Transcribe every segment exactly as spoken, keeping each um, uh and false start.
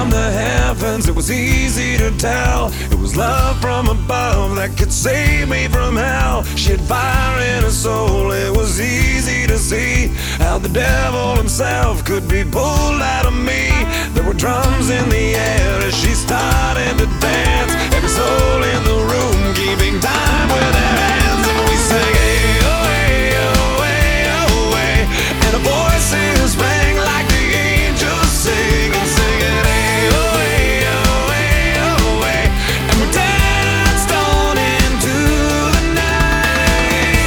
from the heavens, it was easy to tell. It was love from above that could save me from hell. She had fire in her soul, it was easy to see how the devil himself could be pulled out of me. There were drums in the air as she started to dance. Every soul in the room keeping time with their hands. And we sang, hey, oh, hey, oh, hey, oh, hey. And our voices rang like the angels sing and singing, hey, oh, hey, oh, hey, oh, hey. And we danced on into the night.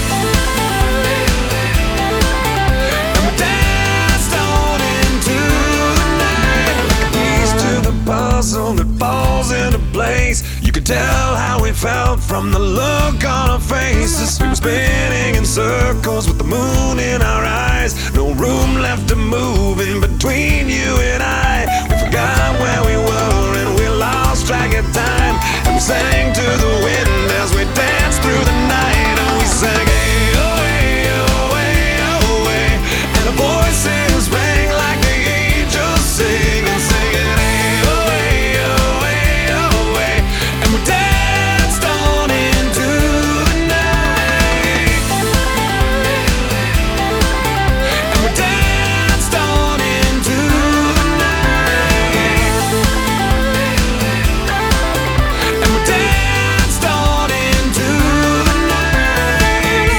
And we danced on into the night. Like a piece to the puzzle that falls into place. You could tell how we felt from the look on our faces. We were spinning in circles with the moon in our eyes. No room left to move in between you and I. We forgot where we were and we lost track of time. And we sang to the wind as we danced through the night. And we sang, hey, oh, hey, oh, hey, oh, hey. And our voices rang like the angels sing and singing, hey, oh, hey, oh, hey, oh, hey. And we danced on into the night. And we danced on into the night. And we danced on into the night.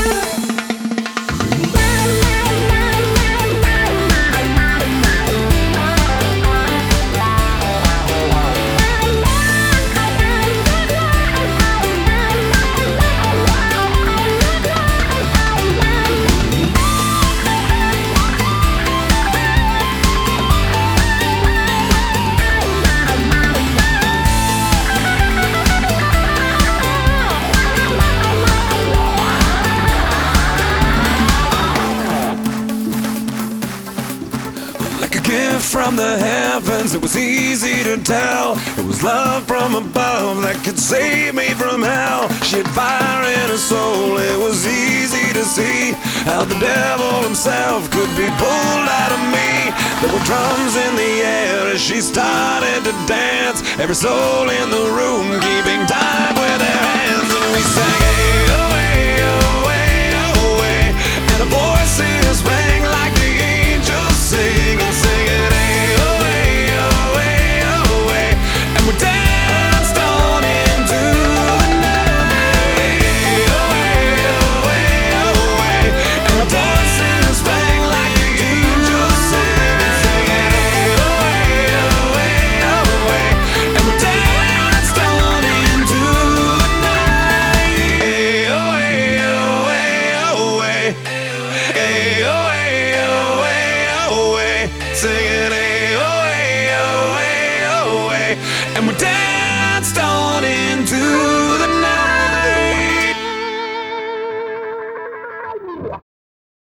Like a gift from the heavens, it was easy to tell. It was love from above that could save me from hell. She had fire in her soul, it was easy to see how the devil himself could be pulled out of me. There were drums in the air as she started to dance. Every soul in the room keeping time with their hands. And we sang, hey, oh, hey, oh, hey, oh, hey. And a voice